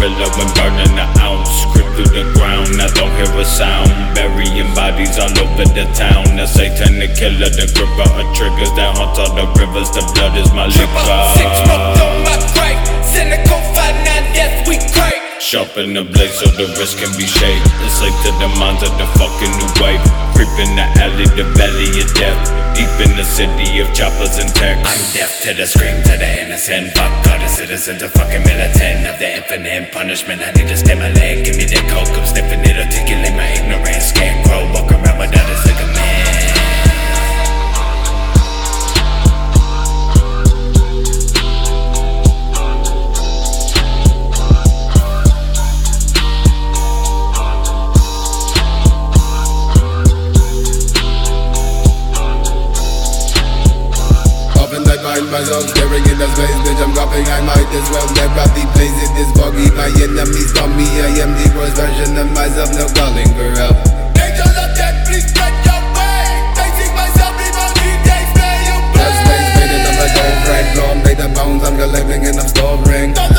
gorilla when burning an ounce. Grip through the ground, I don't hear a sound. Burying bodies all over the town. The satanic killer, the gripper of triggers that haunts all the rivers. The blood is my liquor. 6 smoked on my grave. Cynical 5-9 death, we crave. Sharpen the blade so the wrist can be shaved. It's like to the minds of the fucking new wave. Creep in the alley, the valley of death. Deep in the city of choppers and texts. I'm deaf to the scream, to the innocent. Fuck all the citizens, a fucking militant of the infinite punishment. I need to stay my leg, give me the coke. I'm sniffing it, articulate my ignorance. Scarecrow, walk around without a ligament. Find myself staring in the space, bitch, I'm coughing, I might as well never be placed in this buggy. My enemies call me, I am the worst version of myself, no calling for help. Angels of death, please tread your way. Facing myself, people need they spare you. Blood space faded on the door, right floor, made the bones, I'm collecting and I'm storing.